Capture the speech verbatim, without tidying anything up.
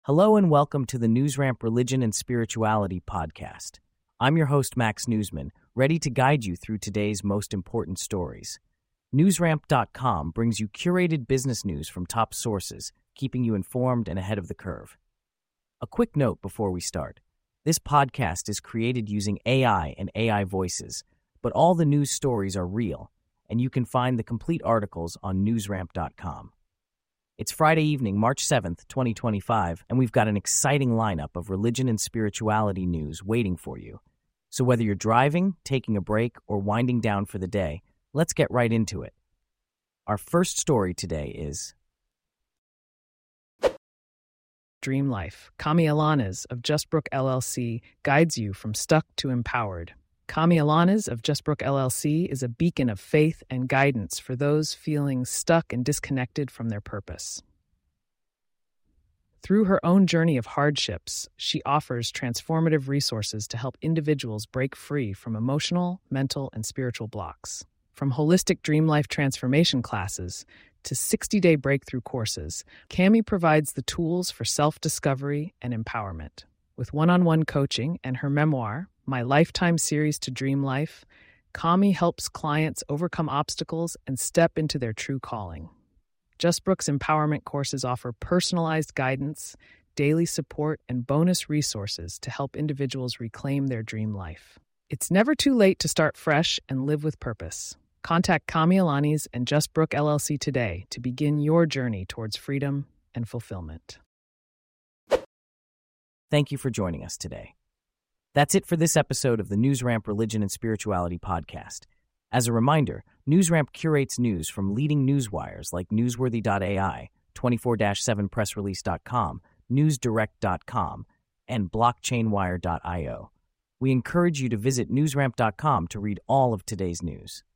Hello and welcome to the NewsRamp Religion and Spirituality podcast. I'm your host, Max Newsman, ready to guide you through today's most important stories. Newsramp dot com brings you curated business news from top sources, keeping you informed and ahead of the curve. A quick note before we start. This podcast is created using A I and A I voices, but all the news stories are real, and you can find the complete articles on Newsramp dot com. It's Friday evening, March seventh, twenty twenty-five, and we've got an exciting lineup of religion and spirituality news waiting for you. So whether you're driving, taking a break, or winding down for the day, let's get right into it. Our first story today is Dream Life. Kami Alanas of Justbrook L L C guides you from stuck to empowered. Kami Alanas of Justbrook L L C is a beacon of faith and guidance for those feeling stuck and disconnected from their purpose. Through her own journey of hardships, she offers transformative resources to help individuals break free from emotional, mental, and spiritual blocks. From holistic dream life transformation classes to sixty-day breakthrough courses, Kami provides the tools for self-discovery and empowerment. With one-on-one coaching and her memoir, My Lifetime Series to Dream Life, Kami helps clients overcome obstacles and step into their true calling. Justbrook's empowerment courses offer personalized guidance, daily support, and bonus resources to help individuals reclaim their dream life. It's never too late to start fresh and live with purpose. Contact Kami Alanis and Justbrook L L C today to begin your journey towards freedom and fulfillment. Thank you for joining us today. That's it for this episode of the NewsRamp Religion and Spirituality podcast. As a reminder, NewsRamp curates news from leading newswires like Newsworthy dot A I, twenty-four seven press release dot com, news direct dot com, and blockchain wire dot io. We encourage you to visit Newsramp dot com to read all of today's news.